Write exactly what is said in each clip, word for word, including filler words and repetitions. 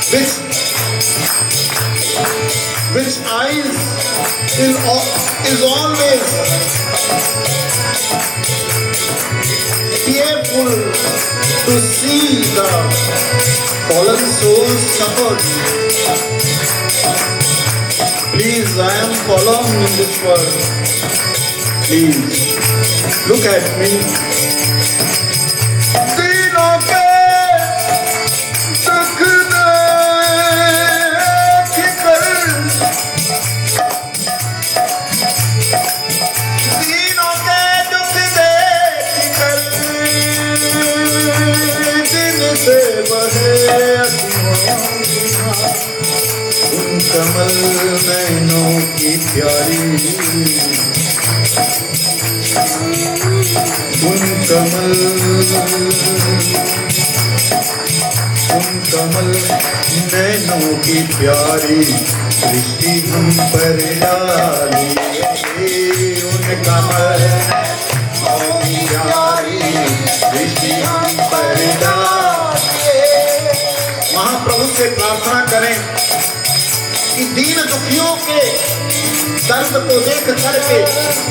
which which eyes is, is always fearful to see the fallen souls suffered. Please, I am fallen in this world. Please, look at me. कमल नैनों की प्यारी, उन कमल उन कमल नैनों की प्यारी दृष्टि हम पर डालिए। उन कमल नैनों की प्यारी दृष्टि हम पर डालिए। महाप्रभु से प्रार्थना करें कि दीन दुखियों के दर्द को देख करके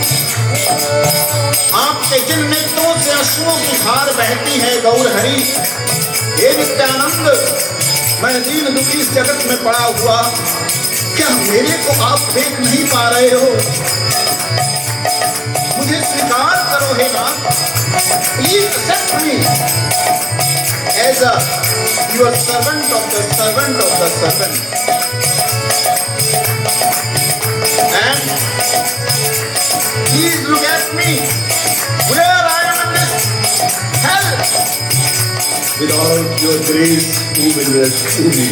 आपके जिन नेत्रों से अश्रुओं की धार बहती है गौर हरि, हे नित्यानंद, मैं दीन दुखी इस जगत में पड़ा हुआ, क्या मेरे को आप देख नहीं पा रहे हो? मुझे स्वीकार करो हे नाथ, please accept me as a your servant of the servant of the servant. And please look at me, where I am in this hell. Without your grace, who will rescue me?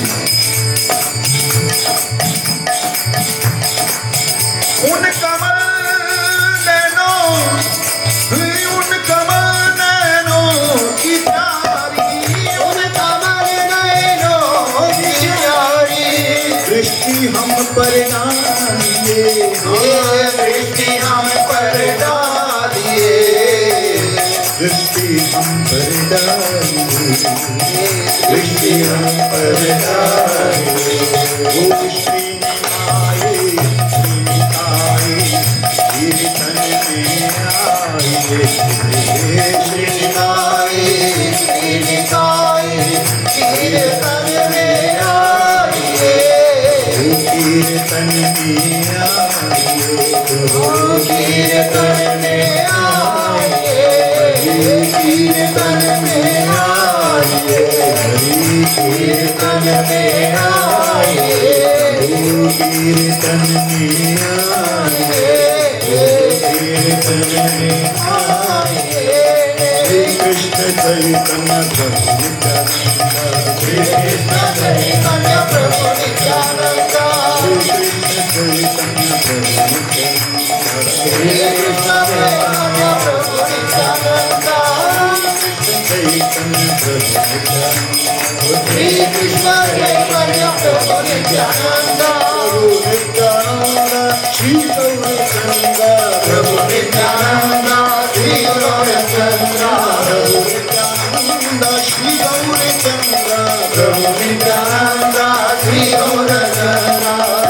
Un kamal nainon, un kamal nainon ki pyari, un kamal nainon ki pyari, दृष्टि हम पर डालिए, दृष्टि हम पर डालिए, दृष्टि हम पर डालिए, दृष्टि हम पर डालिए। ओ श्रीनिवाये श्रीनिकाये कीर्तन में आइए, श्रीनिवाये श्रीनिकाये कीर्तन में आइए, कीर्तन में आइए, कीर्तन में आइए, कीर्तन में आइए, कीर्तन में आइए, कीर्तन में आइए, कीर्तन में आइए। श्री कृष्ण चैतन्य प्रभु नित्यानंद, श्री कृष्ण चैतन्य प्रभु नित्यानंद, श्री कृष्ण चैतन्य प्रभु नित्यानंद, श्री कृष्ण चैतन्य प्रभु नित्यानंद, चैतन्य प्रभु नित्यानंद, श्री कृष्ण चैतन्य प्रभु नित्यानंद, प्रभु नित्यानंद, श्री गौरचंद्र प्रभु नित्यानंद, श्री गौरचंद्र प्रभु नित्यानंद, श्री गौरचंद्र प्रभु नित्यानंद, श्री गौरचंद्र।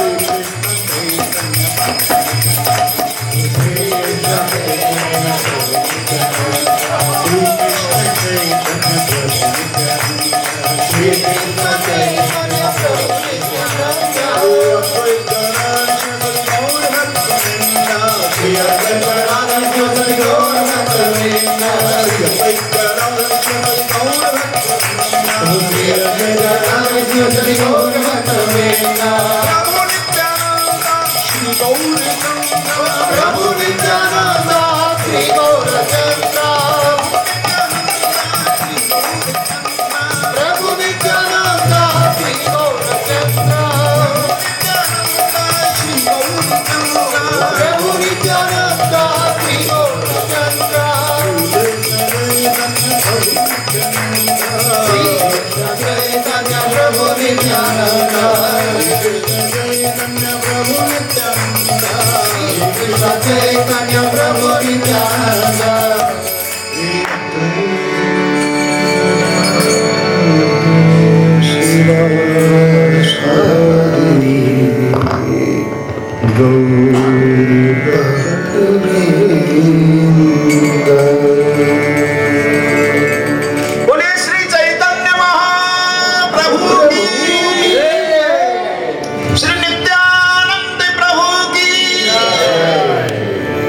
प्रभु नित्यानंद श्री गौरचंद्र, प्रभु नित्यानंद श्री गौरचंद्र, प्रभु नित्यानंद श्री गौरचंद्र, श्री चैतन्य प्रभु नित्यानंद, चैतन्य प्रभु नित्यानंद, चैतन्य प्रभु नित्यानंद।